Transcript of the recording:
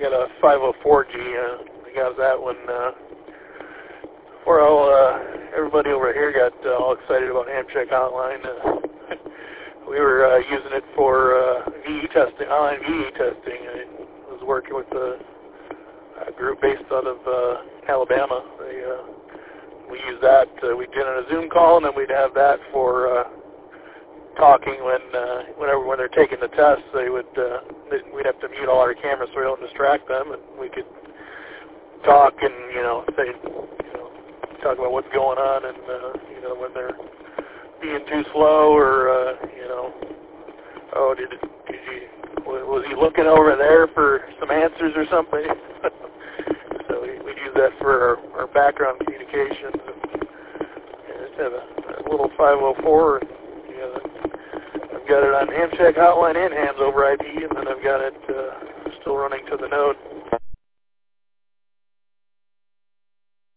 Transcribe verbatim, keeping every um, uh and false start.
got a five oh four G. Uh, we got that when uh, we're all, uh, everybody over here got uh, all excited about Amcheck Hotline. Uh, we were uh, using it for uh, V E testing, online V E testing. I was working with a, a group based out of uh, Alabama. They, uh, we used that. Uh, we'd get on a Zoom call, and then we'd have that for uh, talking when, uh, whenever when they're taking the tests. They would, uh, they, we'd have to mute all our cameras so we don't distract them, and we could talk and you know say, you know, talk about what's going on, and uh, you know when they're being too slow, or uh, you know, oh, did did you was he looking over there for some answers or something? So we we use that for our, our background communication. And just have a, a little five oh four. And, you know, I've got it on Amcheck Hotline and Hands over I P, and then I've got it uh, still running to the node.